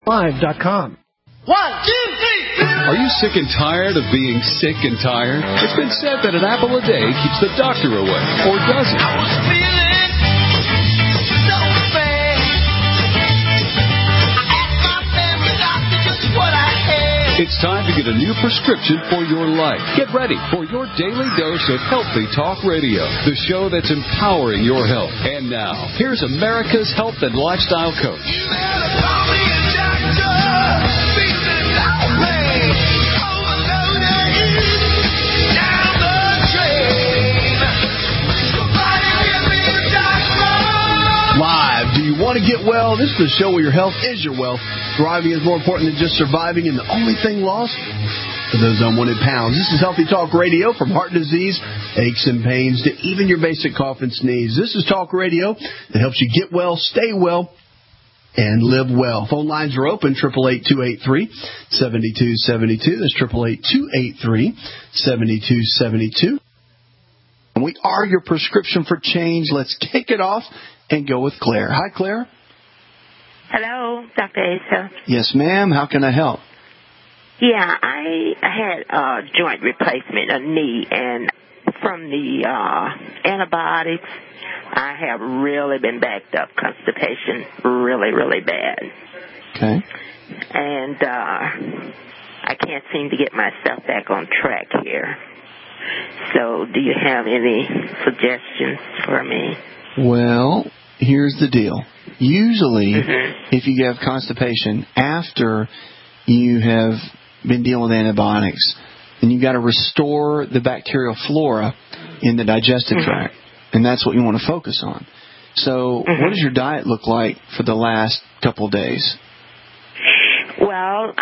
Live.com. 1, 2, 3. Are you sick and tired of being sick and tired? It's been said that an apple a day keeps the doctor away, or does it? I was feeling so bad. I asked my family doctor just what I had. It's time to get a new prescription for your life. Get ready for your daily dose of Healthy Talk Radio, the show that's empowering your health. And now, here's America's health and lifestyle coach. You better call me a doctor. Feeling lonely, overloaded, down the drain. Somebody give me a doctor. Live. Do you want to get well? This is the show where your health is your wealth. Thriving is more important than just surviving, and the only thing lost are those unwanted pounds. This is Healthy Talk Radio, from heart disease, aches and pains, to even your basic cough and sneeze. This is Talk Radio that helps you get well, stay well, and live well. Phone lines are open, 888-283-7272. That's 888-283-7272. And we are your prescription for change. Let's kick it off and go with Claire. Hi, Claire. Hello, Dr. Asa. Yes, ma'am. How can I help? Yeah, I had a joint replacement, a knee, and from the antibiotics, I have really been backed up. Constipation, really, really bad. Okay. And I can't seem to get myself back on track here. So do you have any suggestions for me? Well, here's the deal. Usually, if you have constipation after you have been dealing with antibiotics, then you've got to restore the bacterial flora in the digestive tract, and that's what you want to focus on. So what does your diet look like for the last couple of days? Well,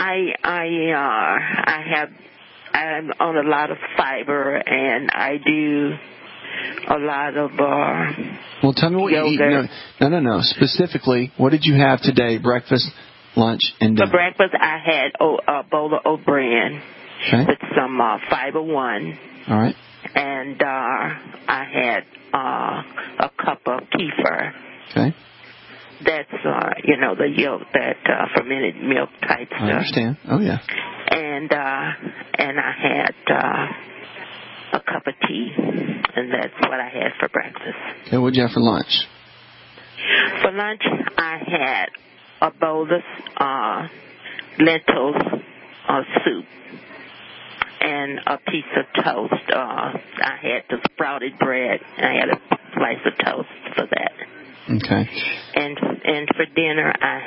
I'm on a lot of fiber, and I do a lot of well, tell me what yoga. you eat. No. Specifically, what did you have today? Breakfast, lunch, and dinner. For breakfast, I had a bowl of oat bran with some Fiber One. All right. And I had a cup of kefir. Okay. That's the yolk, that fermented milk type stuff. I understand. Oh yeah. And I had a cup of tea, and that's what I had for breakfast. Okay, what'd you have for lunch? For lunch, I had a bowl of lentils soup and a piece of toast. I had the sprouted bread, and I had a slice of toast for that. Okay. And for dinner, I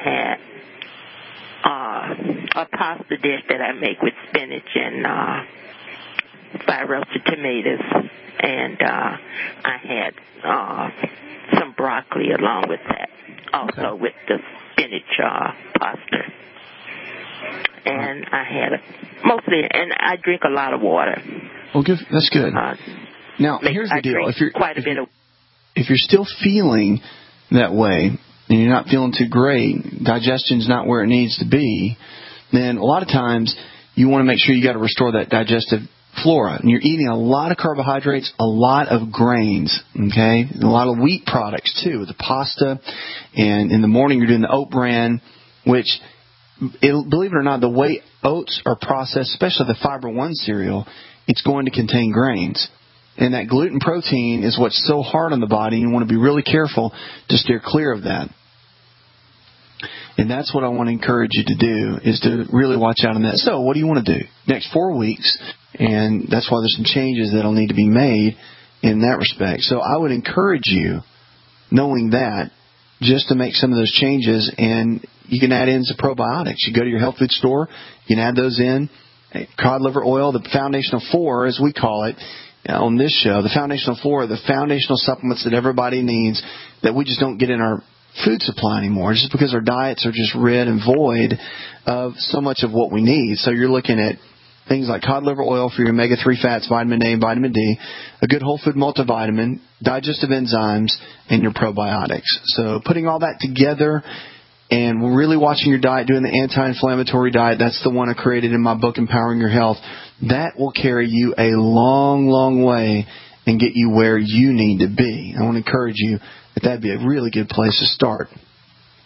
had a pasta dish that I make with spinach and fried roasted tomatoes, and I had some broccoli along with that, also with the spinach pasta. And I had and I drink a lot of water. Well, good. That's good. Now, here's the deal: if you're still feeling that way and you're not feeling too great, digestion's not where it needs to be, then a lot of times you want to make sure you got to restore that digestive flora. And you're eating a lot of carbohydrates, a lot of grains, okay, and a lot of wheat products too, the pasta, and in the morning you're doing the oat bran, which, believe it or not, the way oats are processed, especially the Fiber One cereal, it's going to contain grains. And that gluten protein is what's so hard on the body, and you want to be really careful to steer clear of that. And that's what I want to encourage you to do, is to really watch out on that. So what do you want to do? Next 4 weeks, and that's why there's some changes that will need to be made in that respect. So I would encourage you, knowing that, just to make some of those changes, and you can add in some probiotics. You go to your health food store, you can add those in. Cod liver oil, the foundational 4, as we call it, on this show, the foundational 4 are the foundational supplements that everybody needs that we just don't get in our food supply anymore, just because our diets are just rid and void of so much of what we need. So you're looking at things like cod liver oil for your omega-3 fats, vitamin A and vitamin D, a good whole food multivitamin, digestive enzymes, and your probiotics. So putting all that together and really watching your diet, doing the anti-inflammatory diet, that's the one I created in my book, Empowering Your Health. That will carry you a long, long way and get you where you need to be. I want to encourage you that that'd be a really good place to start.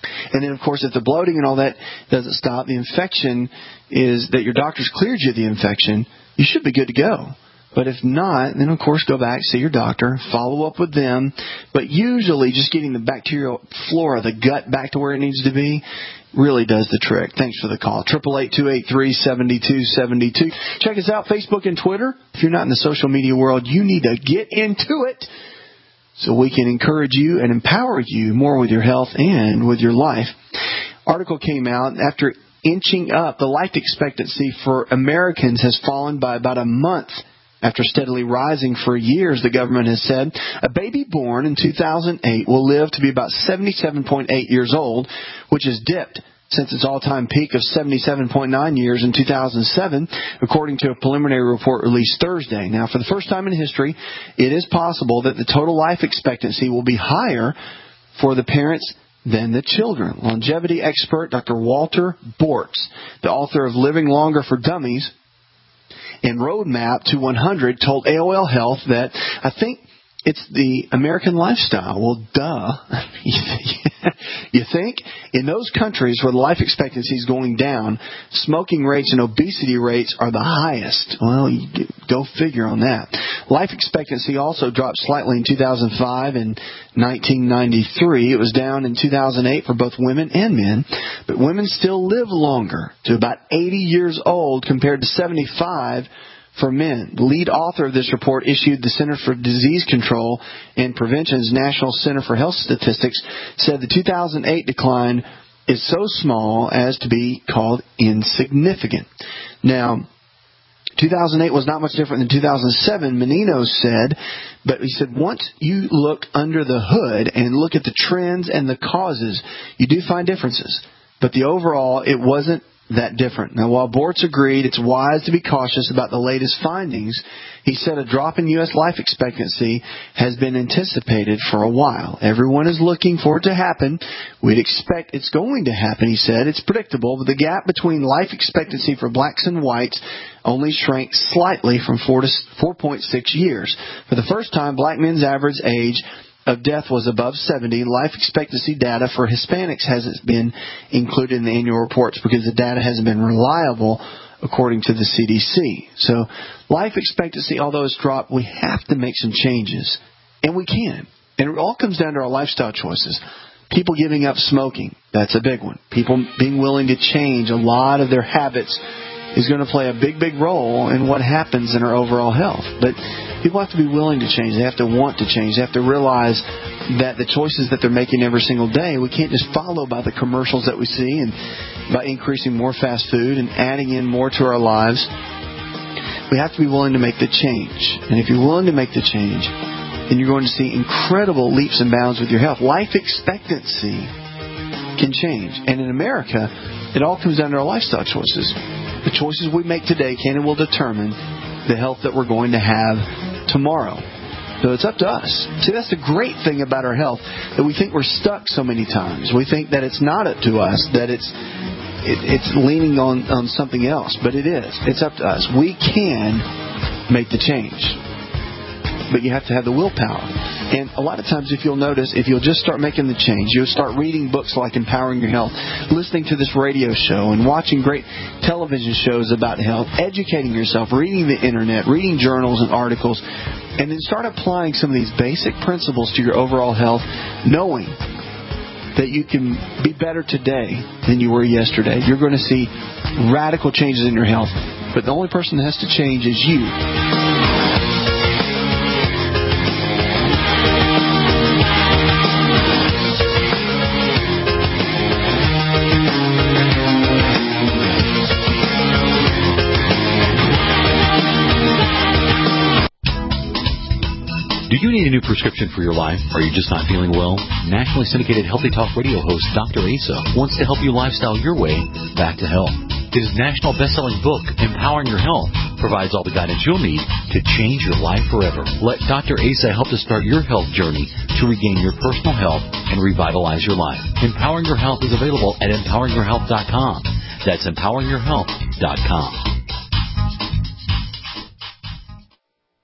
And then, of course, if the bloating and all that doesn't stop, the infection is that your doctor's cleared you of the infection, you should be good to go. But if not, then, of course, go back, see your doctor, follow up with them. But usually just getting the bacterial flora, the gut, back to where it needs to be really does the trick. Thanks for the call. 888-283-7272. Check us out, Facebook and Twitter. If you're not in the social media world, you need to get into it so we can encourage you and empower you more with your health and with your life. Article came out after inching up. The life expectancy for Americans has fallen by about a month after steadily rising for years, the government has said. A baby born in 2008 will live to be about 77.8 years old, which has dipped since its all-time peak of 77.9 years in 2007, according to a preliminary report released Thursday. Now, for the first time in history, it is possible that the total life expectancy will be higher for the parents than the children. Longevity expert Dr. Walter Bortz, the author of Living Longer for Dummies and Roadmap to 100, told AOL Health that, I think it's the American lifestyle. Well, duh. You think? In those countries where the life expectancy is going down, smoking rates and obesity rates are the highest. Well, go figure on that. Life expectancy also dropped slightly in 2005 and 1993. It was down in 2008 for both women and men. But women still live longer, to about 80 years old compared to 75 for men. The lead author of this report issued the Center for Disease Control and Prevention's National Center for Health Statistics said the 2008 decline is so small as to be called insignificant. Now, 2008 was not much different than 2007, Menino said, but he said once you look under the hood and look at the trends and the causes, you do find differences. But the overall, it wasn't that different. Now, while Bortz agreed it's wise to be cautious about the latest findings, he said a drop in U.S. life expectancy has been anticipated for a while. Everyone is looking for it to happen. We'd expect it's going to happen, he said. It's predictable, but the gap between life expectancy for blacks and whites only shrank slightly from 4 to 4.6 years. For the first time, black men's average age of death was above 70. Life expectancy data for Hispanics hasn't been included in the annual reports because the data hasn't been reliable according to the CDC. So life expectancy, although it's dropped, we have to make some changes. And we can. And it all comes down to our lifestyle choices. People giving up smoking, that's a big one. People being willing to change a lot of their habits is going to play a big, big role in what happens in our overall health. But people have to be willing to change. They have to want to change. They have to realize that the choices that they're making every single day, we can't just follow by the commercials that we see and by increasing more fast food and adding in more to our lives. We have to be willing to make the change. And if you're willing to make the change, then you're going to see incredible leaps and bounds with your health. Life expectancy can change. And in America, it all comes down to our lifestyle choices. The choices we make today can and will determine the health that we're going to have tomorrow. So it's up to us. See, that's the great thing about our health, that we think we're stuck so many times. We think that it's not up to us, that it's leaning on something else. But it is. It's up to us. We can make the change. But you have to have the willpower. And a lot of times, if you'll notice, if you'll just start making the change, you'll start reading books like Empowering Your Health, listening to this radio show, and watching great television shows about health, educating yourself, reading the internet, reading journals and articles, and then start applying some of these basic principles to your overall health, knowing that you can be better today than you were yesterday. You're going to see radical changes in your health. But the only person that has to change is you. Do you need a new prescription for your life? Are you just not feeling well? Nationally syndicated Healthy Talk radio host Dr. Asa wants to help you lifestyle your way back to health. His national best-selling book, Empowering Your Health, provides all the guidance you'll need to change your life forever. Let Dr. Asa help to start your health journey to regain your personal health and revitalize your life. Empowering Your Health is available at empoweringyourhealth.com. That's empoweringyourhealth.com. Some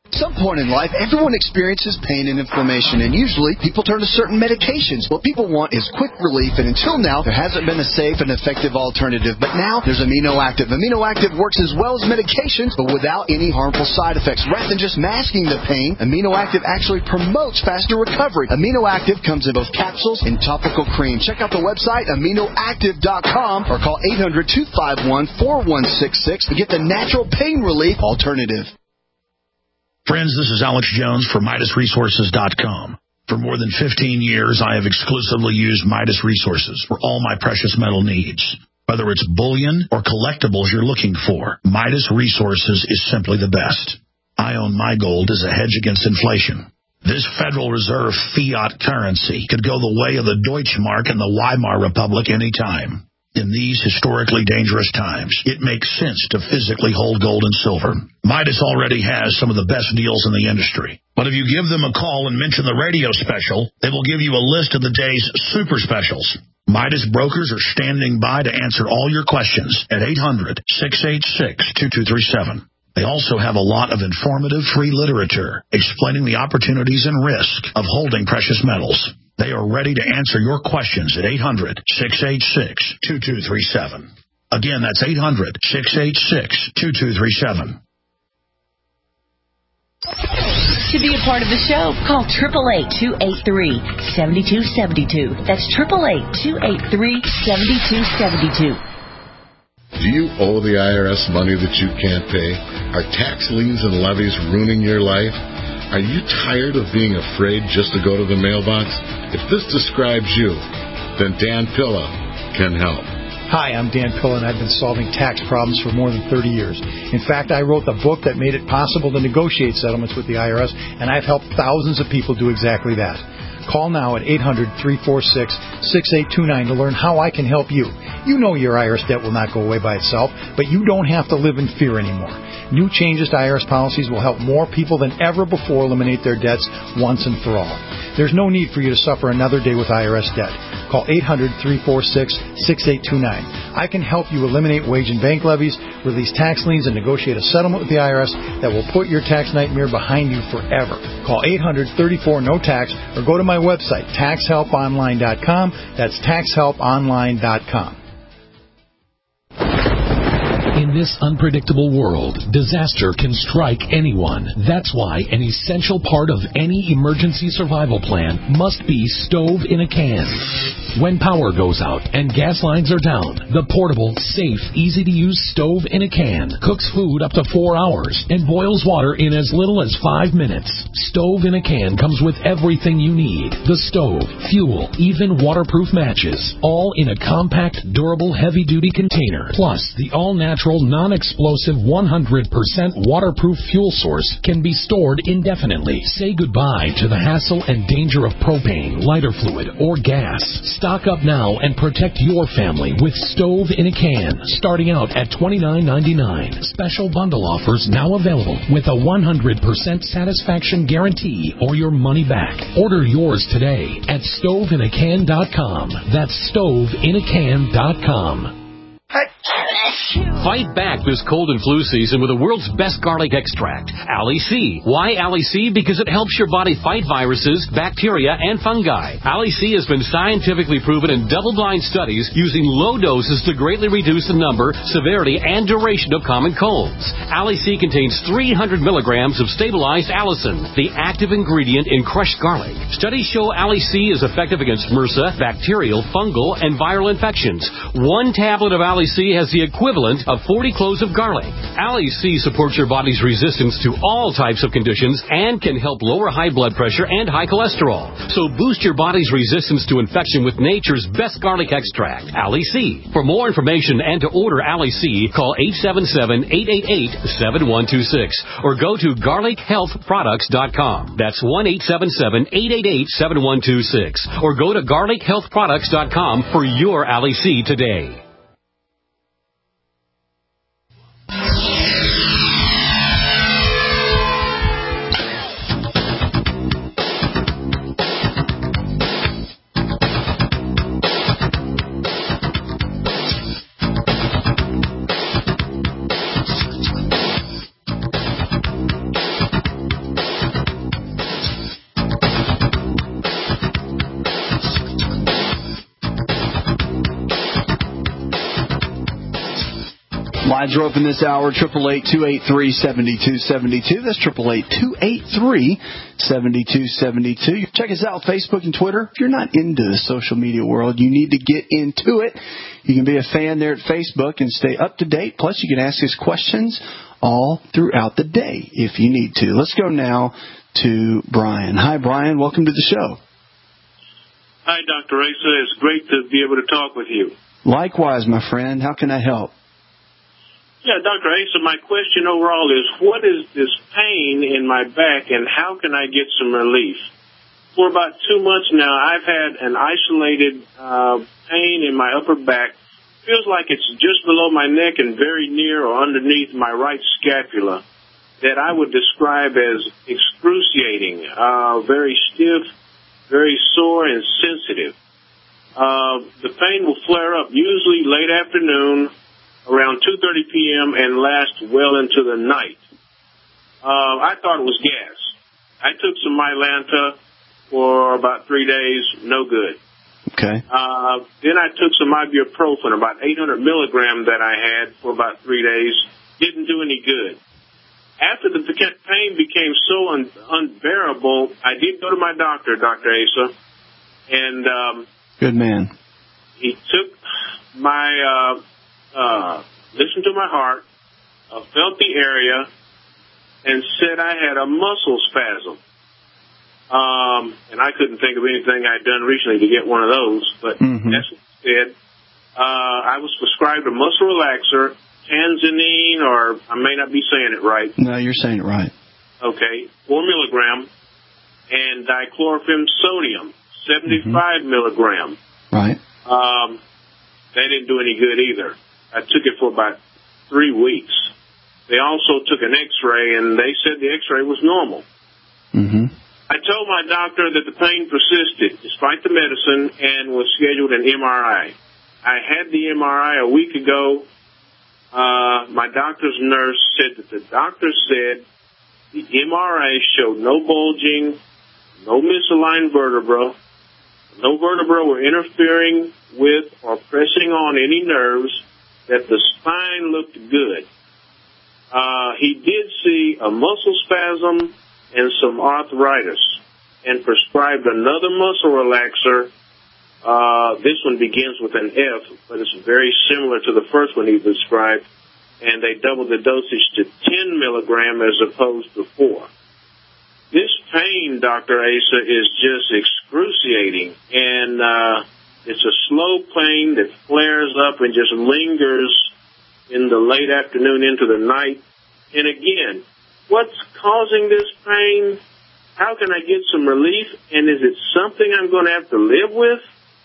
point in life, everyone experiences pain and inflammation, and usually people turn to certain medications. What people want is quick relief, and until now, there hasn't been a safe and effective alternative. But now, there's Amino Active. Amino Active works as well as medications, but without any harmful side effects. Rather than just masking the pain, Amino Active actually promotes faster recovery. Amino Active comes in both capsules and topical cream. Check out the website, aminoactive.com, or call 800-251-4166 to get the natural pain relief alternative. Friends, this is Alex Jones for MidasResources.com. For more than 15 years, I have exclusively used Midas Resources for all my precious metal needs. Whether it's bullion or collectibles you're looking for, Midas Resources is simply the best. I own my gold as a hedge against inflation. This Federal Reserve fiat currency could go the way of the Deutschmark and the Weimar Republic anytime. In these historically dangerous times, it makes sense to physically hold gold and silver. Midas already has some of the best deals in the industry. But if you give them a call and mention the radio special, they will give you a list of the day's super specials. Midas brokers are standing by to answer all your questions at 800-686-2237. They also have a lot of informative free literature explaining the opportunities and risk of holding precious metals. They are ready to answer your questions at 800-686-2237. Again, that's 800-686-2237. To be a part of the show, call 888-283-7272. That's 888-283-7272. Do you owe the IRS money that you can't pay? Are tax liens and levies ruining your life? Are you tired of being afraid just to go to the mailbox? If this describes you, then Dan Pilla can help. Hi, I'm Dan Pilla, and I've been solving tax problems for more than 30 years. In fact, I wrote the book that made it possible to negotiate settlements with the IRS, and I've helped thousands of people do exactly that. Call now at 800-346-6829 to learn how I can help you. You know your IRS debt will not go away by itself, but you don't have to live in fear anymore. New changes to IRS policies will help more people than ever before eliminate their debts once and for all. There's no need for you to suffer another day with IRS debt. Call 800-346-6829. I can help you eliminate wage and bank levies, release tax liens, and negotiate a settlement with the IRS that will put your tax nightmare behind you forever. Call 800-34-NO-TAX or go to my website, taxhelponline.com. That's taxhelponline.com. In this unpredictable world, disaster can strike anyone. That's why an essential part of any emergency survival plan must be stove in a can. When power goes out and gas lines are down, the portable, safe, easy-to-use stove in a can cooks food up to 4 hours and boils water in as little as 5 minutes. Stove in a can comes with everything you need. The stove, fuel, even waterproof matches, all in a compact, durable, heavy-duty container. Plus, the all-natural, non-explosive, 100% waterproof fuel source can be stored indefinitely. Say goodbye to the hassle and danger of propane, lighter fluid, or gas. Stock up now and protect your family with Stove in a Can, starting out at $29.99. Special bundle offers now available with a 100% satisfaction guarantee or your money back. Order yours today at stoveinacan.com. That's stoveinacan.com. Fight back this cold and flu season with the world's best garlic extract, Ali C. Why Ali C? Because it helps your body fight viruses, bacteria, and fungi. Ali C has been scientifically proven in double-blind studies using low doses to greatly reduce the number, severity, and duration of common colds. Ali C contains 300 milligrams of stabilized allicin, the active ingredient in crushed garlic. Studies show Ali C is effective against MRSA, bacterial, fungal, and viral infections. 1 tablet of Ali C has the equivalent of 40 cloves of garlic. Ali C supports your body's resistance to all types of conditions and can help lower high blood pressure and high cholesterol. So boost your body's resistance to infection with nature's best garlic extract, Ali C. For more information and to order Ali C, call 877-888-7126 or go to garlichealthproducts.com. That's 1-877-888-7126 or go to garlichealthproducts.com for your Ali C today. Lines are open this hour, 888-283-7272. That's 888-283-7272. Check us out on Facebook and Twitter. If you're not into the social media world, you need to get into it. You can be a fan there at Facebook and stay up to date. Plus, you can ask us questions all throughout the day if you need to. Let's go now to Brian. Hi, Brian. Welcome to the show. Hi, Dr. Asa. It's great to be able to talk with you. Likewise, my friend. How can I help? Yeah, Dr. Asa, my question overall is, what is this pain in my back and how can I get some relief? For about 2 months now, I've had an isolated pain in my upper back. Feels like it's just below my neck and very near or underneath my right scapula that I would describe as excruciating, very stiff, very sore and sensitive. The pain will flare up usually late afternoon, around 2:30 p.m. and last well into the night. I thought it was gas. I took some Mylanta for about 3 days, no good. Okay. Then I took some ibuprofen, about 800 milligrams that I had for about 3 days. Didn't do any good. After the pain became so unbearable, I did go to my doctor, Dr. Asa, and good man. He took my listened to my heart, felt the area, and said I had a muscle spasm. And I couldn't think of anything I'd done recently to get one of those, but that's what he said. I was prescribed a muscle relaxer, Tanzanine, or I may not be saying it right. No, you're saying it right. Okay, 4 milligram, and dichlorophene sodium, 75 milligram. Right. That didn't do any good either. I took it for about 3 weeks. They also took an X-ray, and they said the X-ray was normal. I told my doctor that the pain persisted despite the medicine and was scheduled an MRI. I had the MRI a week ago. My doctor's nurse said that the doctor said the MRI showed no bulging, no misaligned vertebra. No vertebra were interfering with or pressing on any nerves, that the spine looked good. He did see a muscle spasm and some arthritis and prescribed another muscle relaxer. This one begins with an F, but it's very similar to the first one he prescribed, and they doubled the dosage to 10 milligram as opposed to 4. This pain, Dr. Asa, is just excruciating, and it's a slow pain that flares up and just lingers in the late afternoon into the night. And again, what's causing this pain? How can I get some relief? And is it something I'm going to have to live with?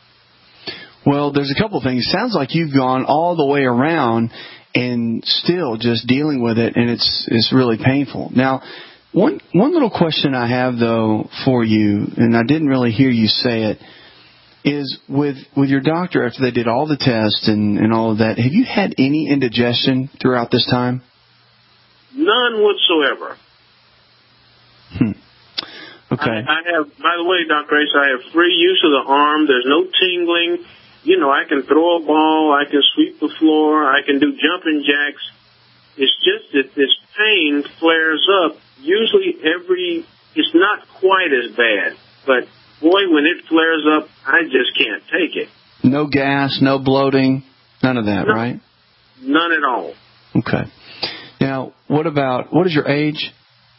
Well, there's a couple of things. Sounds like you've gone all the way around and still just dealing with it, and it's really painful. Now, one little question I have, though, for you, and I didn't really hear you say it, is with your doctor, after they did all the tests and all of that, have you had any indigestion throughout this time? None whatsoever. Okay. I have, by the way, Dr. Ace, I have free use of the arm. There's no tingling. You know, I can throw a ball. I can sweep the floor. I can do jumping jacks. It's just that this pain flares up. Usually it's not quite as bad. But, boy, when it flares up, I just can't take it. No gas, no bloating, none of that, right? None at all. Okay. Now, what is your age?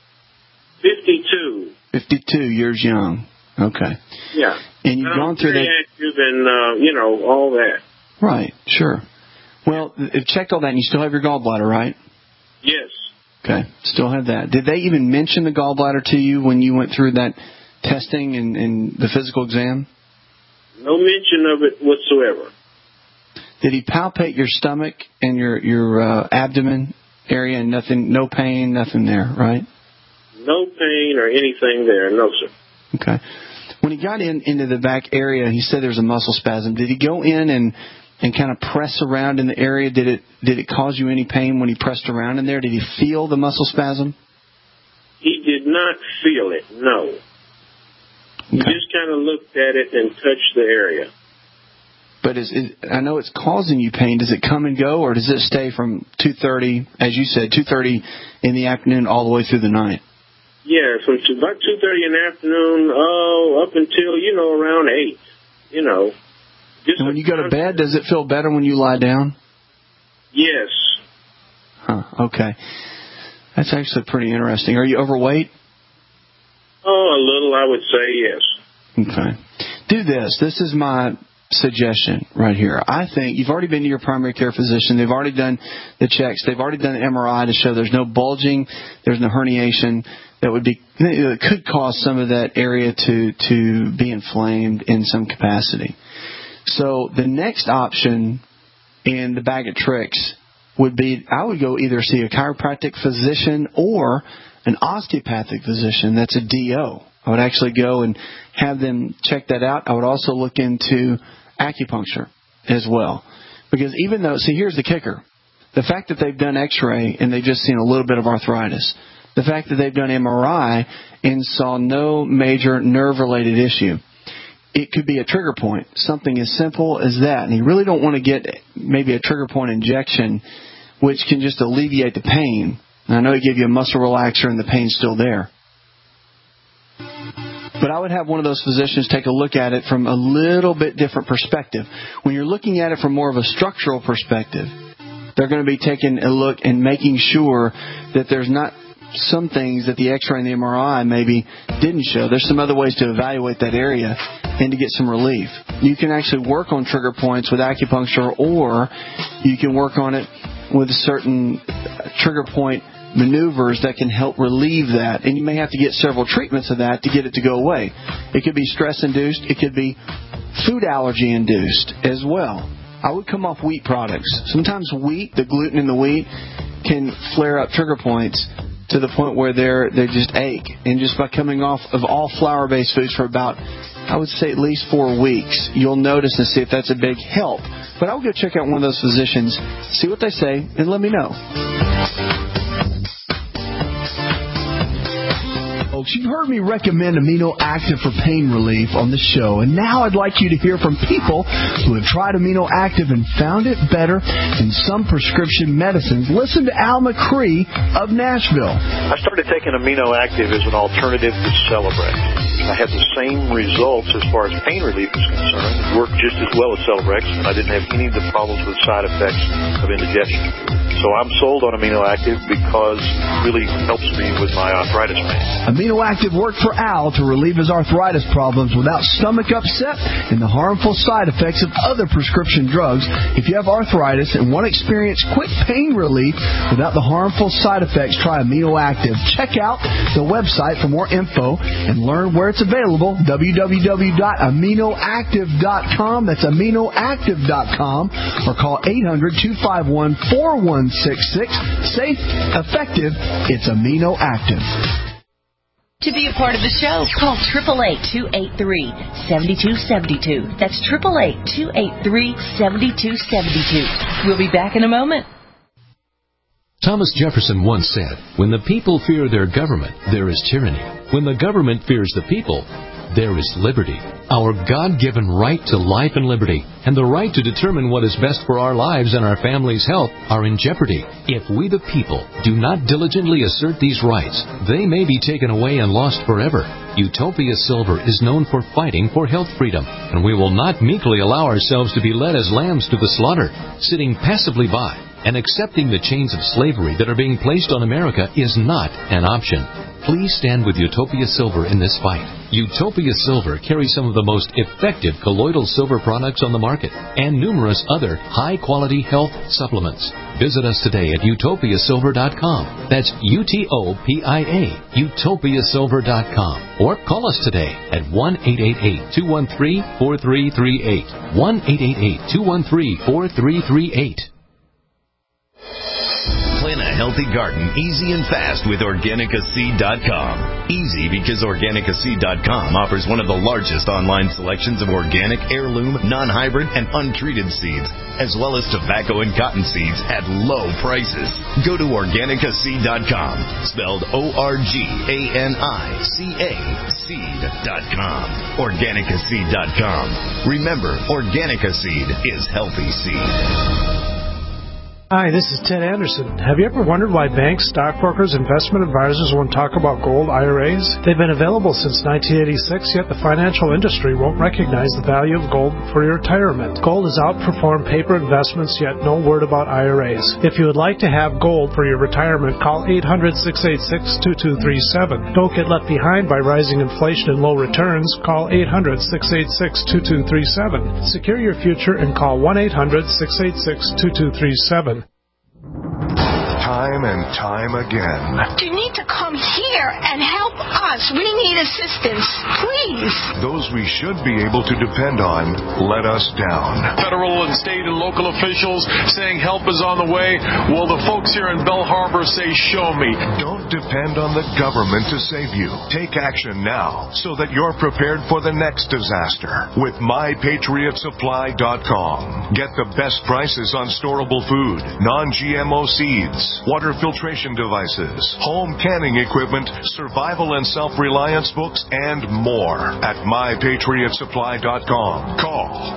52. 52 years young. Okay. Yeah. And you've gone through that. Active and, all that. Right, sure. Well, they've checked all that, and you still have your gallbladder, right? Yes. Okay, still have that. Did they even mention the gallbladder to you when you went through that testing and the physical exam? No mention of it whatsoever. Did he palpate your stomach and your abdomen area and nothing, no pain, nothing there, right? No pain or anything there, no, sir. Okay. When he got into the back area, he said there's a muscle spasm. Did he go in and kind of press around in the area? Did it cause you any pain when he pressed around in there? Did he feel the muscle spasm? He did not feel it, no. He just kind of looked at it and touched the area. But I know it's causing you pain. Does it come and go, or does it stay from 2:30, as you said, 2:30 in the afternoon all the way through the night? Yeah, from about 2:30 in the afternoon up until, around 8, And when you go to bed, does it feel better when you lie down? Yes. Huh, okay. That's actually pretty interesting. Are you overweight? Oh, a little, I would say, yes. Okay. Do this. This is my suggestion right here. I think you've already been to your primary care physician. They've already done the checks. They've already done the MRI to show there's no bulging, there's no herniation that could cause some of that area to be inflamed in some capacity. So the next option in the bag of tricks would be, I would go either see a chiropractic physician or an osteopathic physician. That's a DO. I would actually go and have them check that out. I would also look into acupuncture as well. Because even though, see, here's the kicker. The fact that they've done x-ray and they've just seen a little bit of arthritis, the fact that they've done MRI and saw no major nerve-related issue, it could be a trigger point, something as simple as that. And you really don't want to get maybe a trigger point injection, which can just alleviate the pain. And I know it gives you a muscle relaxer and the pain's still there. But I would have one of those physicians take a look at it from a little bit different perspective. When you're looking at it from more of a structural perspective, they're going to be taking a look and making sure that there's not some things that the x-ray and the MRI maybe didn't show. There's some other ways to evaluate that area and to get some relief. You can actually work on trigger points with acupuncture, or you can work on it with certain trigger point maneuvers that can help relieve that. And you may have to get several treatments of that to get it to go away. It could be stress-induced. It could be food allergy-induced as well. I would come off wheat products. Sometimes wheat, the gluten in the wheat, can flare up trigger points to the point where they just ache. And just by coming off of all flour-based foods for about, I would say, at least 4 weeks, you'll notice and see if that's a big help. But I would go check out one of those physicians, see what they say, and let me know. You've heard me recommend Amino Active for pain relief on the show, and now I'd like you to hear from people who have tried Amino Active and found it better than some prescription medicines. Listen to Al McCree of Nashville. I started taking Amino Active as an alternative to Celebrex. I had the same results as far as pain relief is concerned. It worked just as well as Celebrex, and I didn't have any of the problems with side effects of indigestion. So I'm sold on Amino Active because it really helps me with my arthritis pain. Amino Active worked for Al to relieve his arthritis problems without stomach upset and the harmful side effects of other prescription drugs. If you have arthritis and want to experience quick pain relief without the harmful side effects, try Amino Active. Check out the website for more info and learn where it's available, www.aminoactive.com. That's aminoactive.com, or call 800-251-4166. Safe, effective, it's Amino Active. To be a part of the show, call 888-283-7272. That's 888-283-7272. We'll be back in a moment. Thomas Jefferson once said, "When the people fear their government, there is tyranny. When the government fears the people, there is liberty." Our God-given right to life and liberty and the right to determine what is best for our lives and our family's health are in jeopardy. If we the people do not diligently assert these rights, they may be taken away and lost forever. Utopia Silver is known for fighting for health freedom, and we will not meekly allow ourselves to be led as lambs to the slaughter, sitting passively by and accepting the chains of slavery that are being placed on America is not an option. Please stand with Utopia Silver in this fight. Utopia Silver carries some of the most effective colloidal silver products on the market and numerous other high-quality health supplements. Visit us today at utopiasilver.com. That's UTOPIA, utopiasilver.com. Or call us today at 1-888-213-4338. 1-888-213-4338. Clinic healthy garden easy and fast with OrganicaSeed.com. Easy because OrganicaSeed.com offers one of the largest online selections of organic, heirloom, non-hybrid, and untreated seeds, as well as tobacco and cotton seeds at low prices. Go to OrganicaSeed.com, spelled ORGANICA seed.com. OrganicaSeed.com. Remember, Organica Seed is healthy seed. Hi, this is Ted Anderson. Have you ever wondered why banks, stockbrokers, investment advisors won't talk about gold IRAs? They've been available since 1986, yet the financial industry won't recognize the value of gold for your retirement. Gold has outperformed paper investments, yet no word about IRAs. If you would like to have gold for your retirement, call 800-686-2237. Don't get left behind by rising inflation and low returns. Call 800-686-2237. Secure your future and call 1-800-686-2237. Time and time again. You need to come here and help us. We need assistance, please. Those we should be able to depend on let us down. Federal and state and local officials saying help is on the way. Well, the folks here in Bell Harbor say, show me. Don't depend on the government to save you. Take action now so that you're prepared for the next disaster with MyPatriotSupply.com. Get the best prices on storable food, non-GMO seeds, water filtration devices, home canning equipment, survival and self-reliance books, and more at MyPatriotSupply.com. Call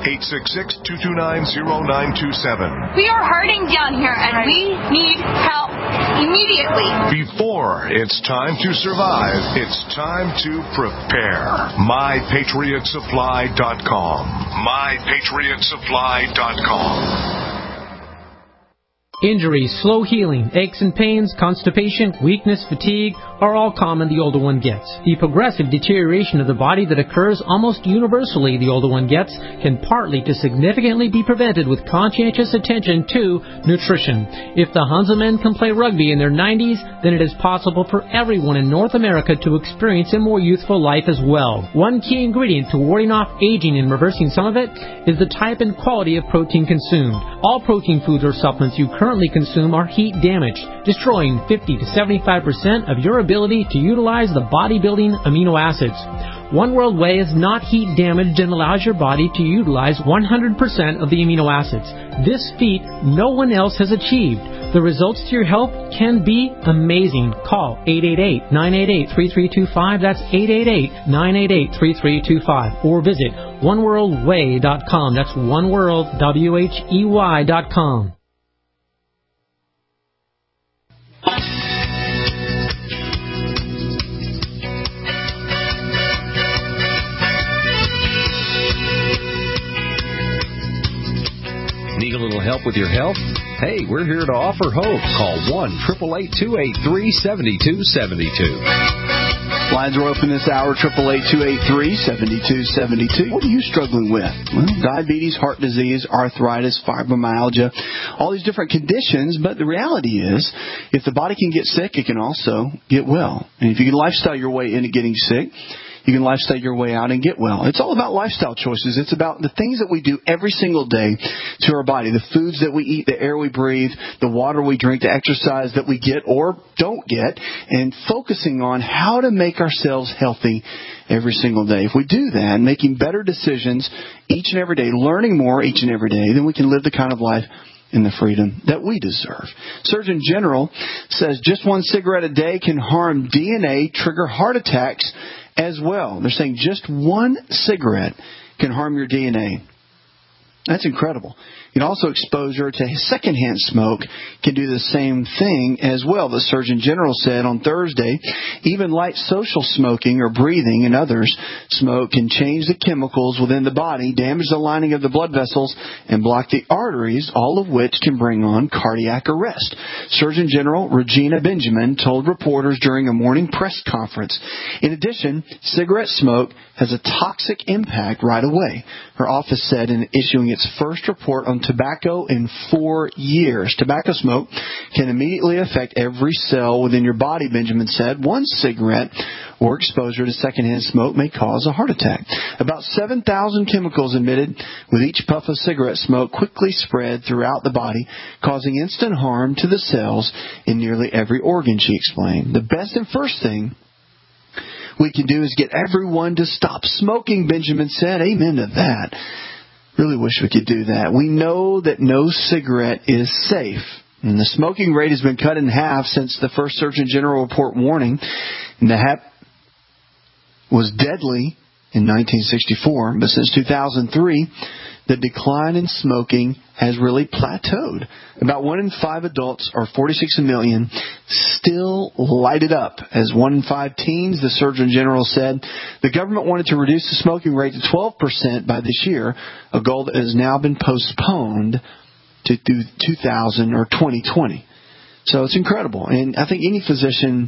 866-229-0927. We are hurting down here, and we need help immediately. Before it's time to survive, it's time to prepare. MyPatriotSupply.com. MyPatriotSupply.com. Injuries, slow healing, aches and pains, constipation, weakness, fatigue are all common the older one gets. The progressive deterioration of the body that occurs almost universally the older one gets can partly to significantly be prevented with conscientious attention to nutrition. If the Hanselmen can play rugby in their 90s, then it is possible for everyone in North America to experience a more youthful life as well. One key ingredient to warding off aging and reversing some of it is the type and quality of protein consumed. All protein foods or supplements you currently consume are heat damaged, destroying 50 to 75% of your ability to utilize the bodybuilding amino acids. One World Whey is not heat damaged and allows your body to utilize 100% of the amino acids. This feat no one else has achieved. The results to your health can be amazing. Call 888-988-3325. That's 888-988-3325. Or visit oneworldwhey.com. That's oneworld, WHEY.com. Need a little help with your health? Hey, we're here to offer hope. Call 1-888-283-7272. Lines are open this hour, 888-283-7272. What are you struggling with? Well, diabetes, heart disease, arthritis, fibromyalgia, all these different conditions. But the reality is, if the body can get sick, it can also get well. And if you can lifestyle your way into getting sick, you can lifestyle your way out and get well. It's all about lifestyle choices. It's about the things that we do every single day to our body, the foods that we eat, the air we breathe, the water we drink, the exercise that we get or don't get, and focusing on how to make ourselves healthy every single day. If we do that, making better decisions each and every day, learning more each and every day, then we can live the kind of life and the freedom that we deserve. Surgeon General says just one cigarette a day can harm DNA, trigger heart attacks as well. They're saying just one cigarette can harm your DNA. That's incredible. Also, exposure to secondhand smoke can do the same thing as well. The Surgeon General said on Thursday, even light social smoking or breathing and others smoke can change the chemicals within the body, damage the lining of the blood vessels, and block the arteries, all of which can bring on cardiac arrest. Surgeon General Regina Benjamin told reporters during a morning press conference. In addition, cigarette smoke has a toxic impact right away, her office said in issuing its first report on tobacco in 4 years. Tobacco smoke can immediately affect every cell within your body, Benjamin said. One cigarette or exposure to secondhand smoke may cause a heart attack. About 7,000 chemicals emitted with each puff of cigarette smoke quickly spread throughout the body, causing instant harm to the cells in nearly every organ, she explained. The best and first thing we can do is get everyone to stop smoking, Benjamin said. Amen to that. Really wish we could do that. We know that no cigarette is safe. And the smoking rate has been cut in half since the first Surgeon General report warning. And the HAP was deadly in 1964. But since 2003, the decline in smoking has really plateaued. About 1 in 5 adults, or 46 million, still light it up. As 1 in 5 teens, the Surgeon General said, the government wanted to reduce the smoking rate to 12% by this year, a goal that has now been postponed to 2020. So it's incredible. And I think any physician,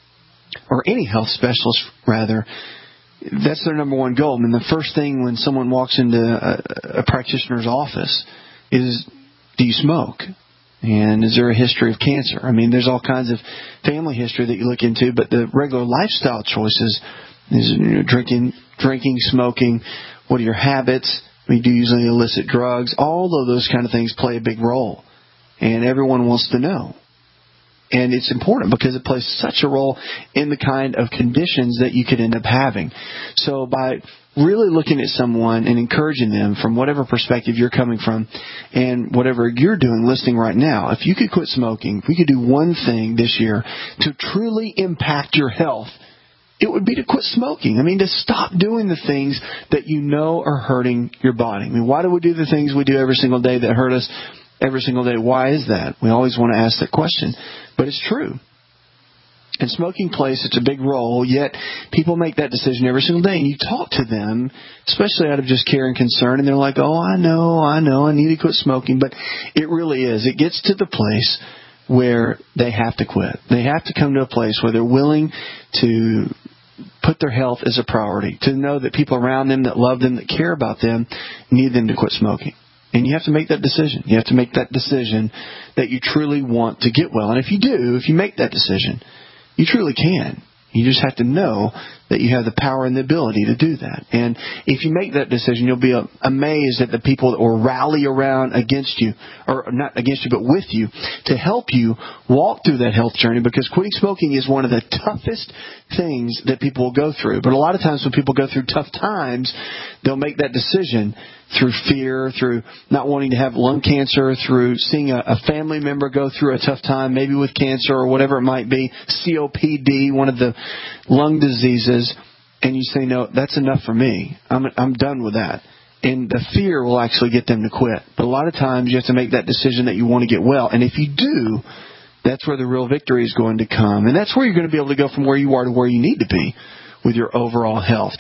or any health specialist, rather, that's their number one goal. I mean, the first thing when someone walks into a practitioner's office is, do you smoke? And is there a history of cancer? I mean, there's all kinds of family history that you look into, but the regular lifestyle choices is drinking, smoking, what are your habits? I mean, do you usually illicit drugs? All of those kind of things play a big role. And everyone wants to know. And it's important because it plays such a role in the kind of conditions that you could end up having. So by really looking at someone and encouraging them from whatever perspective you're coming from and whatever you're doing, listening right now, if you could quit smoking, if we could do one thing this year to truly impact your health, it would be to quit smoking. I mean, to stop doing the things that you know are hurting your body. I mean, why do we do the things we do every single day that hurt us every single day? Why is that? We always want to ask that question. But it's true. And smoking plays such a big role, yet people make that decision every single day. And you talk to them, especially out of just care and concern, and they're like, oh, I know, I need to quit smoking. But it really is. It gets to the place where they have to quit. They have to come to a place where they're willing to put their health as a priority, to know that people around them that love them, that care about them, need them to quit smoking. And you have to make that decision. You have to make that decision that you truly want to get well. And if you do, if you make that decision, you truly can. You just have to know that you have the power and the ability to do that. And if you make that decision, you'll be amazed at the people that will rally around against you, or not against you, but with you, to help you walk through that health journey, because quitting smoking is one of the toughest things that people will go through. But a lot of times when people go through tough times, they'll make that decision through fear, through not wanting to have lung cancer, through seeing a family member go through a tough time, maybe with cancer or whatever it might be, COPD, one of the lung diseases, and you say, no, that's enough for me. I'm done with that. And the fear will actually get them to quit. But a lot of times you have to make that decision that you want to get well. And if you do, that's where the real victory is going to come. And that's where you're going to be able to go from where you are to where you need to be with your overall health.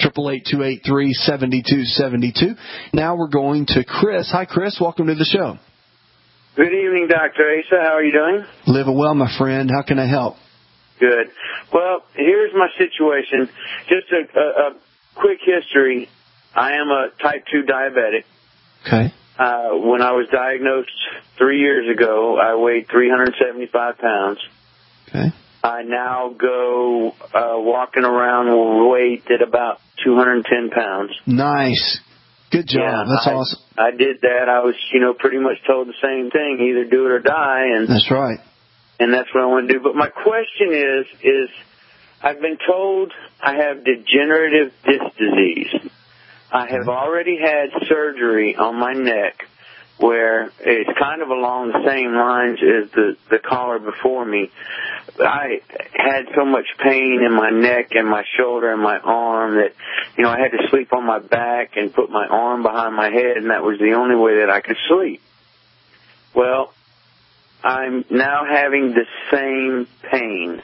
888-283-7272. Now we're going to Chris. Hi, Chris. Welcome to the show. Good evening, Dr. Asa. How are you doing? Living well, my friend. How can I help? Good. Well, here's my situation. Just a quick history. I am a type 2 diabetic. Okay. When I was diagnosed 3 years ago, I weighed 375 pounds. Okay. I now go walking around with weight at about 210 pounds. Nice. Good job. Yeah, that's awesome. I did that. I was, pretty much told the same thing, either do it or die. And that's right. And that's what I want to do. But my question is I've been told I have degenerative disc disease. I have already had surgery on my neck where it's kind of along the same lines as the caller before me. I had so much pain in my neck and my shoulder and my arm that, I had to sleep on my back and put my arm behind my head, and that was the only way that I could sleep. Well, I'm now having the same pain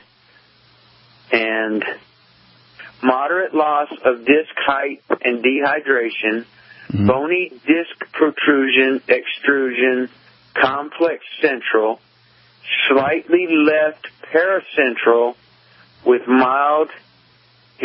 and moderate loss of disc height and dehydration, bony disc protrusion, extrusion, complex central, slightly left paracentral with mild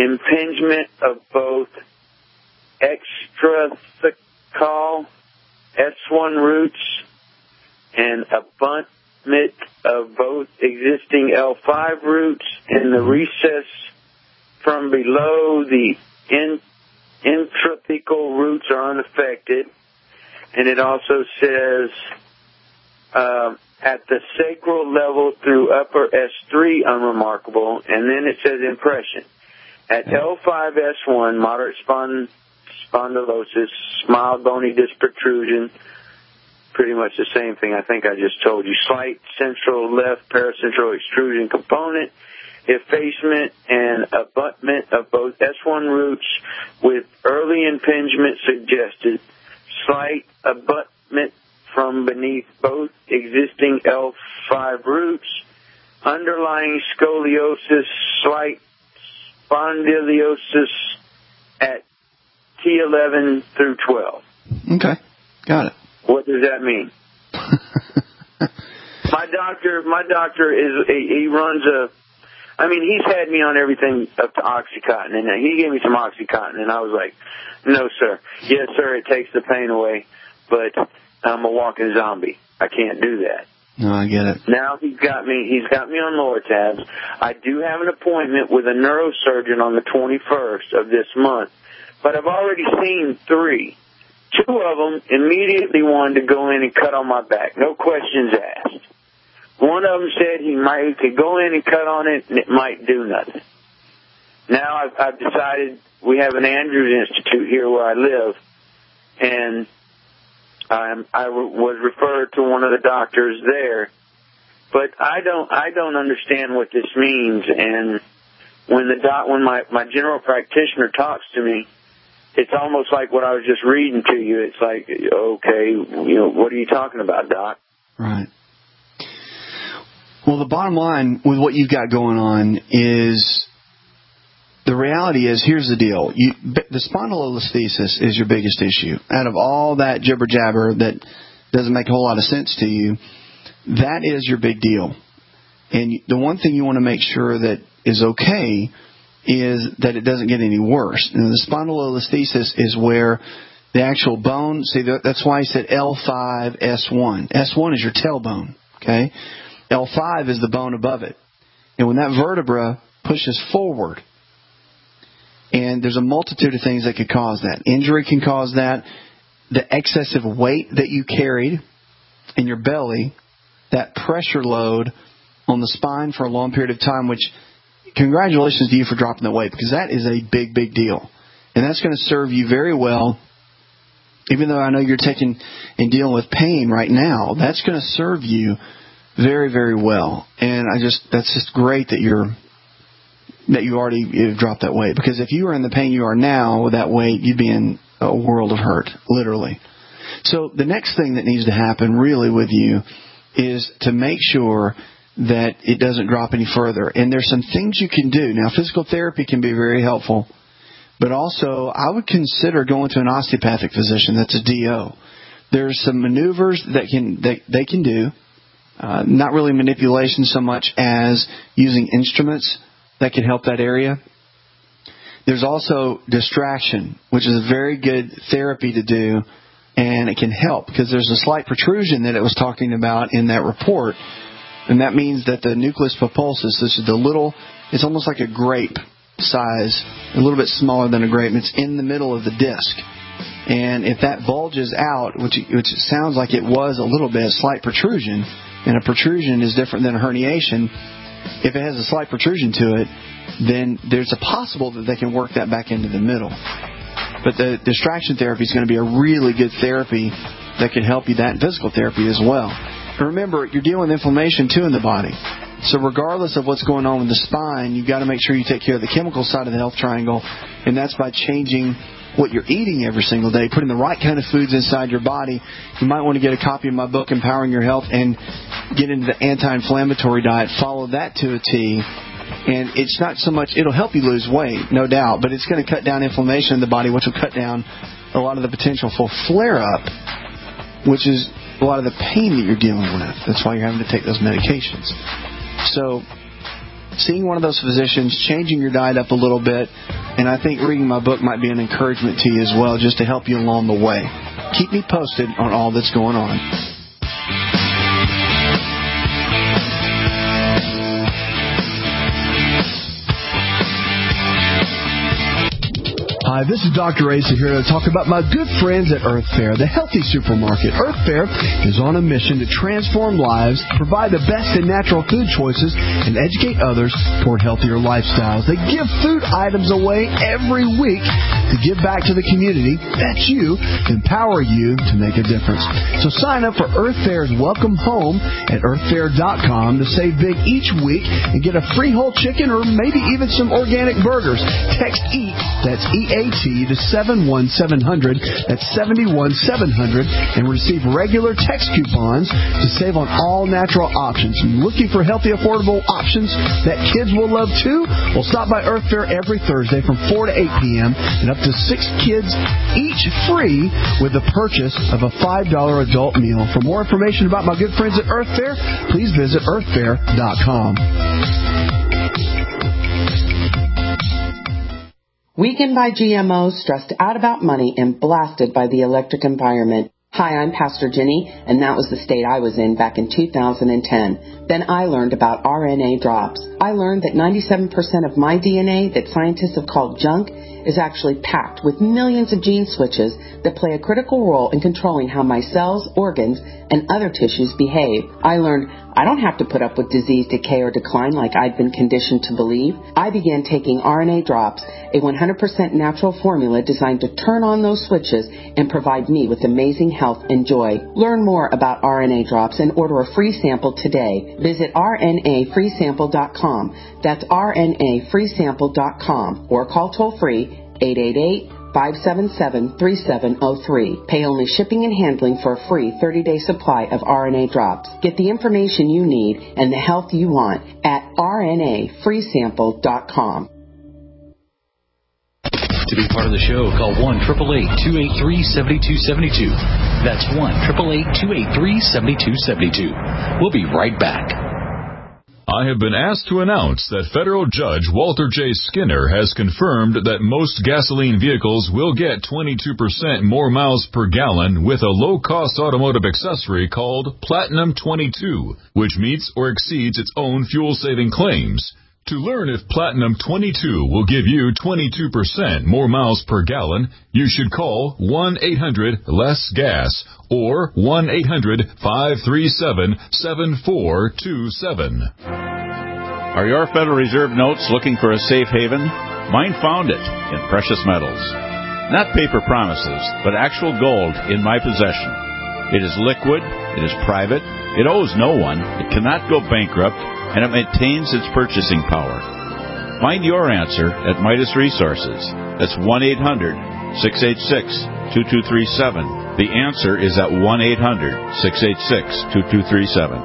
impingement of both extrathecal S1 roots and abutment of both existing L5 roots, and the recess from below the intrathecal roots are unaffected. And it also says at the sacral level through upper S3 unremarkable, and then it says impression. At L5 S1, moderate spondylosis, mild bony disc protrusion, pretty much the same thing I think I just told you. Slight central left paracentral extrusion component, effacement and abutment of both S1 roots with early impingement suggested. Slight abutment from beneath both existing L5 roots. Underlying scoliosis, slight spondylosis at T11 through 12. Okay, got it. What does that mean? My doctor he runs he's had me on everything up to Oxycontin, and he gave me some Oxycontin, and I was like, no, sir. Yes, sir, it takes the pain away, but I'm a walking zombie. I can't do that. No, I get it. Now he's got me on Lortabs. I do have an appointment with a neurosurgeon on the 21st of this month, but I've already seen 3. 2 of them immediately wanted to go in and cut on my back. No questions asked. One of them said he could go in and cut on it and it might do nothing. Now I've decided we have an Andrews Institute here where I live, and I was referred to one of the doctors there, but I don't understand what this means. And when my general practitioner talks to me, it's almost like what I was just reading to you. It's like, okay, what are you talking about, Doc? Right. Well, the bottom line with what you've got going on is, the reality is, here's the deal. The spondylolisthesis is your biggest issue. Out of all that jibber-jabber that doesn't make a whole lot of sense to you, that is your big deal. And the one thing you want to make sure that is okay is that it doesn't get any worse. And the spondylolisthesis is where the actual bone, that's why I said L5, S1. S1 is your tailbone, okay? L5 is the bone above it. And when that vertebra pushes forward, and there's a multitude of things that could cause that. Injury can cause that. The excessive weight that you carried in your belly, that pressure load on the spine for a long period of time, which, congratulations to you for dropping the weight, because that is a big, big deal. And that's going to serve you very well. Even though I know you're taking and dealing with pain right now, that's going to serve you very, very well. And that's just great that you already dropped that weight. Because if you were in the pain you are now with that weight, you'd be in a world of hurt, literally. So the next thing that needs to happen really with you is to make sure that it doesn't drop any further. And there's some things you can do. Now, physical therapy can be very helpful, but also I would consider going to an osteopathic physician that's a DO. There's some maneuvers that they can do, not really manipulation so much as using instruments that can help that area. There's also distraction, which is a very good therapy to do, and it can help because there's a slight protrusion that it was talking about in that report. And that means that the nucleus pulposus, this is it's almost like a grape size, a little bit smaller than a grape, and it's in the middle of the disc. And if that bulges out, which it sounds like it was a little bit, a slight protrusion, and a protrusion is different than a herniation, if it has a slight protrusion to it, then there's a possible that they can work that back into the middle. But the distraction therapy is going to be a really good therapy that can help you, that and physical therapy as well. And remember, you're dealing with inflammation too in the body. So regardless of what's going on with the spine, you've got to make sure you take care of the chemical side of the health triangle, and that's by changing what you're eating every single day, putting the right kind of foods inside your body. You might want to get a copy of my book, Empowering Your Health, and get into the anti-inflammatory diet. Follow that to a T. And it's not so much, it'll help you lose weight, no doubt, but it's going to cut down inflammation in the body, which will cut down a lot of the potential for flare-up, which is a lot of the pain that you're dealing with. That's why you're having to take those medications. So seeing one of those physicians, changing your diet up a little bit, and I think reading my book might be an encouragement to you as well, just to help you along the way. keep me posted on all that's going on. Hi, this is Dr. Asa here to talk about my good friends at Earth Fare, the healthy supermarket. Earth Fare is on a mission to transform lives, provide the best in natural food choices, and educate others toward healthier lifestyles. They give food items away every week to give back to the community. That's you. Empower you to make a difference. So sign up for Earth Fare's Welcome Home at earthfare.com to save big each week and get a free whole chicken or maybe even some organic burgers. Text EAT, that's EAT, to 71700, that's 71700, and receive regular text coupons to save on all natural options. Looking for healthy, affordable options that kids will love too? Well, stop by Earth Fare every Thursday from 4 to 8 p.m. and up to 6 kids each free with the purchase of a $5 adult meal. For more information about my good friends at Earth Fare, please visit earthfare.com. Weakened by GMOs, stressed out about money, and blasted by the electric environment. Hi, I'm Pastor Jenny, and that was the state I was in back in 2010. Then I learned about RNA drops. I learned that 97% of my DNA that scientists have called junk is actually packed with millions of gene switches that play a critical role in controlling how my cells, organs, and other tissues behave. I learned I don't have to put up with disease, decay, or decline like I'd been conditioned to believe. I began taking RNA drops, a 100% natural formula designed to turn on those switches and provide me with amazing health and joy. Learn more about RNA drops and order a free sample today. Visit rnafreesample.com. That's rnafreesample.com or call toll-free 888-577-3703. Pay only shipping and handling for a free 30-day supply of RNA drops. Get the information you need and the health you want at rnafreesample.com. To be part of the show, call 1-888-283-7272. That's 1-888-283-7272. We'll be right back. I have been asked to announce that Federal Judge Walter J. Skinner has confirmed that most gasoline vehicles will get 22% more miles per gallon with a low-cost automotive accessory called Platinum 22, which meets or exceeds its own fuel-saving claims. To learn if Platinum 22 will give you 22% more miles per gallon, you should call 1-800-LESS-GAS or 1-800-537-7427. Are your Federal Reserve notes looking for a safe haven? Mine found it in precious metals. Not paper promises, but actual gold in my possession. It is liquid, it is private, it owes no one, it cannot go bankrupt, and it maintains its purchasing power. Find your answer at Midas Resources. That's 1-800-686-2237. The answer is at 1-800-686-2237.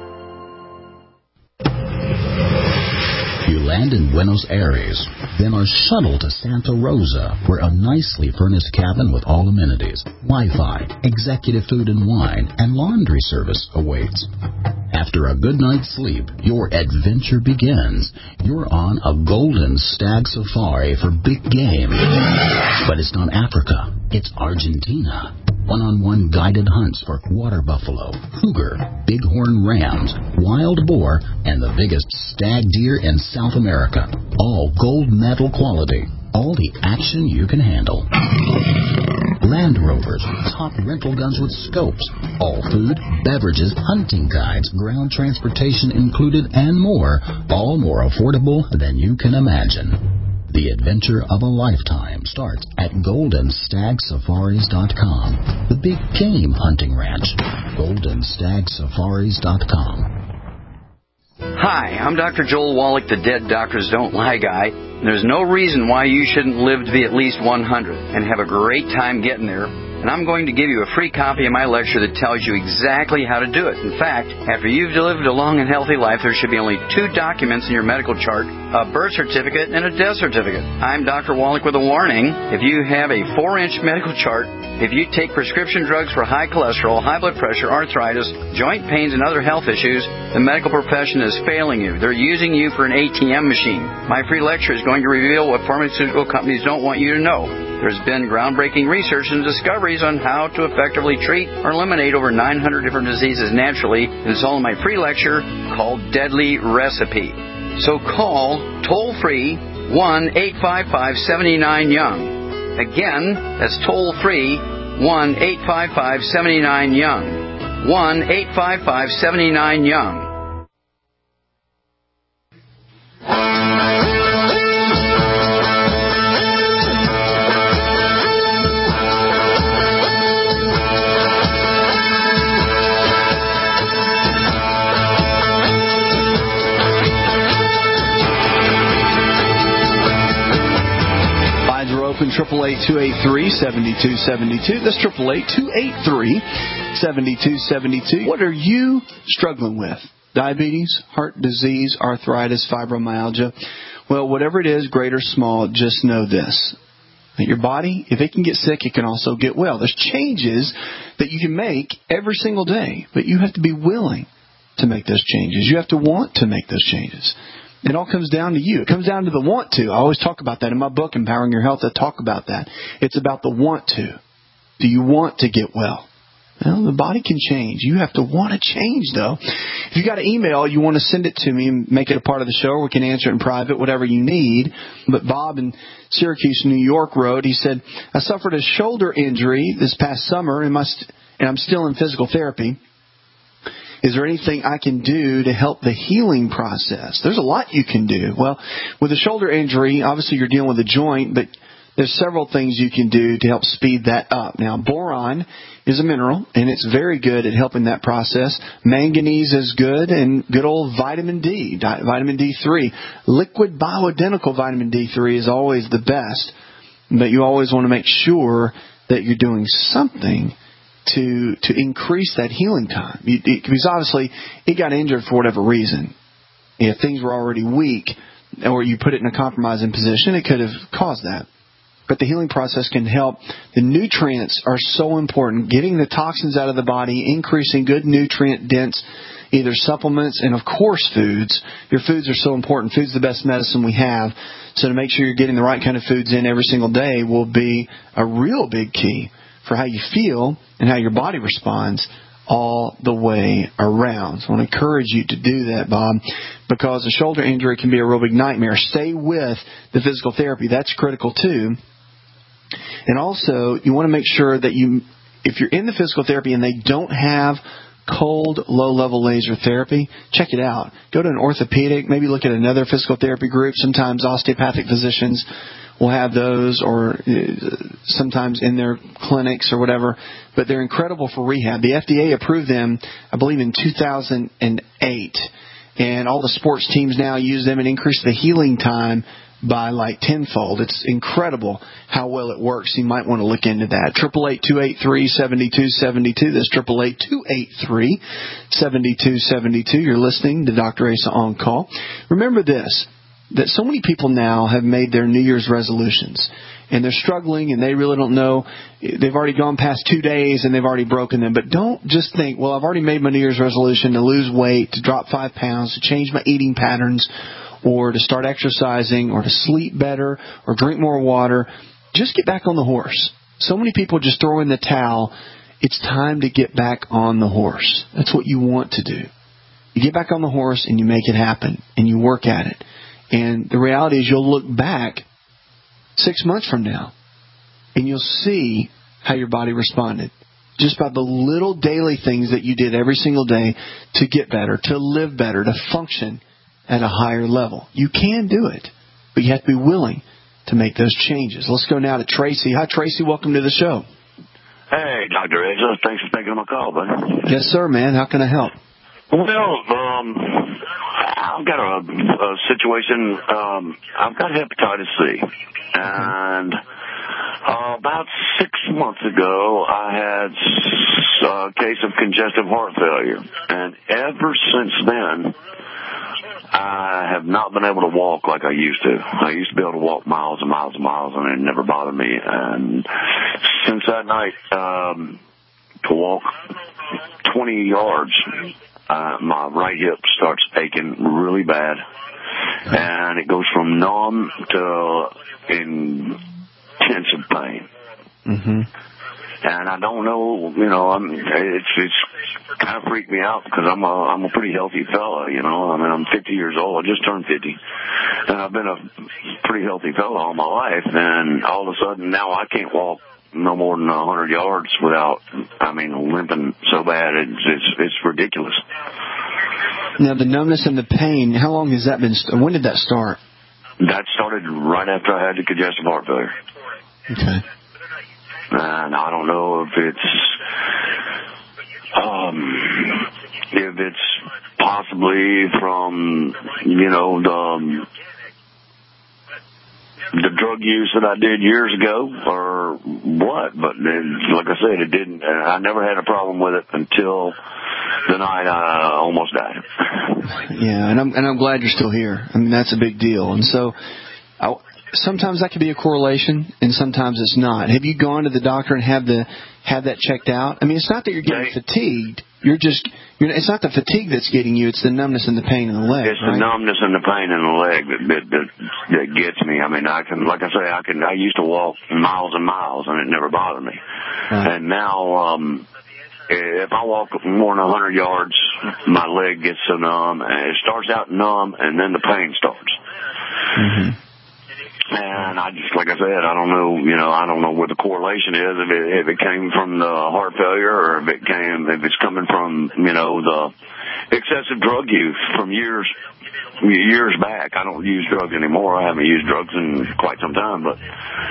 You land in Buenos Aires, then are shuttled to Santa Rosa, where a nicely furnished cabin with all amenities, Wi-Fi, executive food and wine, and laundry service awaits. After a good night's sleep, your adventure begins. You're on a golden stag safari for big game. But it's not Africa, it's Argentina. One-on-one guided hunts for water buffalo, cougar, bighorn rams, wild boar, and the biggest stag deer in South America. All gold medal quality. All the action you can handle. Land Rovers, top rental guns with scopes, all food, beverages, hunting guides, ground transportation included, and more, all more affordable than you can imagine. The adventure of a lifetime starts at GoldenStagSafaris.com, the big game hunting ranch. GoldenStagSafaris.com. Hi, I'm Dr. Joel Wallach, the Dead Doctors Don't Lie guy. There's no reason why you shouldn't live to be at least 100 and have a great time getting there. And I'm going to give you a free copy of my lecture that tells you exactly how to do it. In fact, after you've lived a long and healthy life, there should be only 2 documents in your medical chart, a birth certificate and a death certificate. I'm Dr. Wallach with a warning. If you have a 4-inch medical chart, if you take prescription drugs for high cholesterol, high blood pressure, arthritis, joint pains, and other health issues, the medical profession is failing you. They're using you for an ATM machine. My free lecture is going to reveal what pharmaceutical companies don't want you to know. There's been groundbreaking research and discoveries on how to effectively treat or eliminate over 900 different diseases naturally, and it's all in my free lecture called Deadly Recipe. So call toll-free 1-855-79-YOUNG. Again, that's toll-free 1-855-79-YOUNG. 1-855-79-YOUNG. Open 888-283-7272. That's 888-283-7272. What are you struggling with? Diabetes, heart disease, arthritis, fibromyalgia? Well, whatever it is, great or small, just know this. That your body, if it can get sick, it can also get well. There's changes that you can make every single day, but you have to be willing to make those changes. You have to want to make those changes. It all comes down to you. It comes down to the want to. I always talk about that in my book, Empowering Your Health. I talk about that. It's about the want to. Do you want to get well? Well, the body can change. You have to want to change, though. If you got an email, you want to send it to me and make it a part of the show, or we can answer it in private, whatever you need. But Bob in Syracuse, New York wrote, he said, I suffered a shoulder injury this past summer, and I'm still in physical therapy. Is there anything I can do to help the healing process? There's a lot you can do. Well, with a shoulder injury, obviously you're dealing with a joint, but there's several things you can do to help speed that up. Now, boron is a mineral, and it's very good at helping that process. Manganese is good, and good old vitamin D, vitamin D3. Liquid bioidentical vitamin D3 is always the best, but you always want to make sure that you're doing something to increase that healing time. Because obviously it got injured for whatever reason. If things were already weak or you put it in a compromising position, it could have caused that. But the healing process can help. The nutrients are so important. Getting the toxins out of the body, increasing good nutrient-dense either supplements and, of course, foods. Your foods are so important. Food's the best medicine we have. So to make sure you're getting the right kind of foods in every single day will be a real big key for how you feel and how your body responds all the way around. So I want to encourage you to do that, Bob, because a shoulder injury can be a real big nightmare. Stay with the physical therapy. That's critical, too. And also, you want to make sure that if you're in the physical therapy and they don't have cold, low-level laser therapy, check it out. Go to an orthopedic, maybe look at another physical therapy group. Sometimes osteopathic physicians will have those, or sometimes in their clinics or whatever, but they're incredible for rehab. The FDA approved them, I believe, in 2008, and all the sports teams now use them and increase the healing time by like tenfold. It's incredible how well it works. You might want to look into that. 888-283-7272. That's 888-283-7272. You're listening to Dr. Asa On Call. Remember this, that so many people now have made their New Year's resolutions, and they're struggling, and they really don't know. They've already gone past 2 days, and they've already broken them. But don't just think, well, I've already made my New Year's resolution to lose weight, to drop 5 pounds, to change my eating patterns, or to start exercising, or to sleep better, or drink more water. Just get back on the horse. So many people just throw in the towel. It's time to get back on the horse. That's what you want to do. You get back on the horse and you make it happen, and you work at it. And the reality is you'll look back 6 months from now, and you'll see how your body responded. Just by the little daily things that you did every single day to get better, to live better, to function at a higher level. You can do it, but you have to be willing to make those changes. Let's go now to Tracy. Hi, Tracy. Welcome to the show. Hey, Dr. Asa. Thanks for taking my call, buddy. Yes, sir, man. How can I help? Well, I've got a situation. I've got hepatitis C, and about 6 months ago, I had a case of congestive heart failure, and ever since then, I have not been able to walk like I used to. I used to be able to walk miles and miles and miles, and it never bothered me. And since that night, to walk 20 yards, my right hip starts aching really bad, and it goes from numb to intensive pain. Mm-hmm. And I don't know, it's kind of freaked me out because I'm a pretty healthy fella, I'm 50 years old. I just turned 50. And I've been a pretty healthy fella all my life. And all of a sudden now I can't walk no more than 100 yards without, limping so bad. It's ridiculous. Now, the numbness and the pain, how long has that been? When did that start? That started right after I had the congestive heart failure. Okay. And I don't know if it's possibly from, the drug use that I did years ago or what, but like I said, it didn't. I never had a problem with it until the night I almost died. Yeah, and I'm glad you're still here. That's a big deal. And so sometimes that could be a correlation, and sometimes it's not. Have you gone to the doctor and have that checked out? It's not that you're getting fatigued. It's not the fatigue that's getting you. It's the numbness and the pain in the leg. It's the numbness and the pain in the leg that gets me. I used to walk miles and miles, and it never bothered me. Right. And now, if I walk more than 100 yards, my leg gets so numb. And it starts out numb, and then the pain starts. Mm-hmm. And I just, like I said, I don't know what the correlation is, if it came from the heart failure or if it's coming from, the excessive drug use from years back. I don't use drugs anymore. I haven't used drugs in quite some time, but,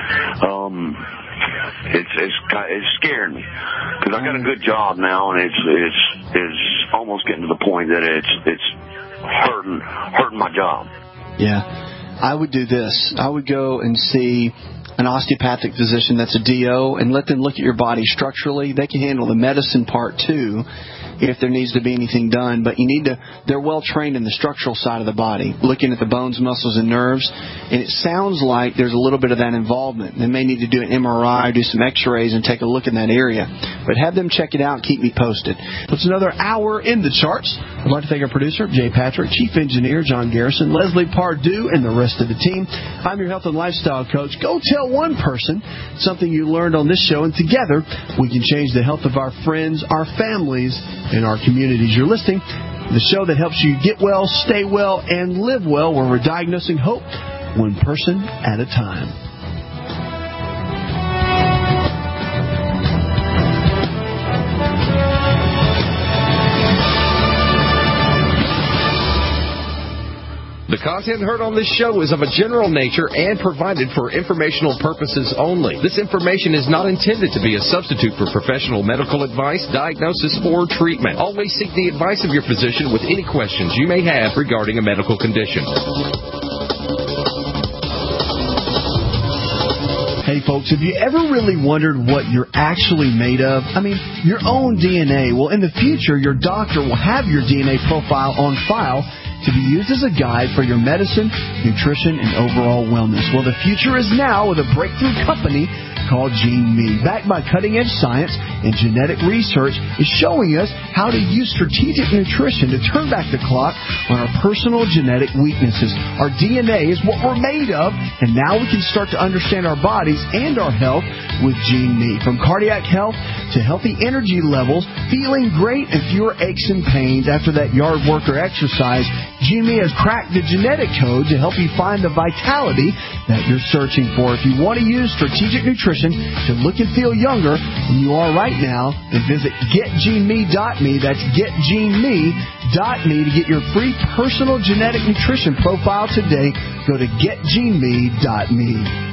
it's scaring me because I got a good job now, and it's almost getting to the point that it's hurting my job. Yeah. I would do this. I would go and see an osteopathic physician that's a DO and let them look at your body structurally. They can handle the medicine part too if there needs to be anything done, but they're well trained in the structural side of the body, looking at the bones, muscles, and nerves, and it sounds like there's a little bit of that involvement. They may need to do an MRI, do some x-rays, and take a look in that area, but have them check it out and keep me posted. It's another hour in the charts. I'd like to thank our producer, Jay Patrick, Chief Engineer, John Garrison, Leslie Pardue, and the rest of the team. I'm your health and lifestyle coach. Go tell one person something you learned on this show, and together we can change the health of our friends, our families, and our communities. You're listening to the show that helps you get well, stay well, and live well, where we're diagnosing hope one person at a time. The content heard on this show is of a general nature and provided for informational purposes only. This information is not intended to be a substitute for professional medical advice, diagnosis, or treatment. Always seek the advice of your physician with any questions you may have regarding a medical condition. Hey folks, have you ever really wondered what you're actually made of? Your own DNA. Well, in the future, your doctor will have your DNA profile on file to be used as a guide for your medicine, nutrition, and overall wellness. Well, the future is now with a breakthrough company called GeneMe. Backed by cutting-edge science and genetic research, is showing us how to use strategic nutrition to turn back the clock on our personal genetic weaknesses. Our DNA is what we're made of, and now we can start to understand our bodies and our health with GeneMe. From cardiac health to healthy energy levels, feeling great, and fewer aches and pains after that yard work or exercise, GeneMe has cracked the genetic code to help you find the vitality that you're searching for. If you want to use strategic nutrition to look and feel younger than you are right now, then visit getgeneme.me. That's getgeneme.me to get your free personal genetic nutrition profile today. Go to getgeneme.me.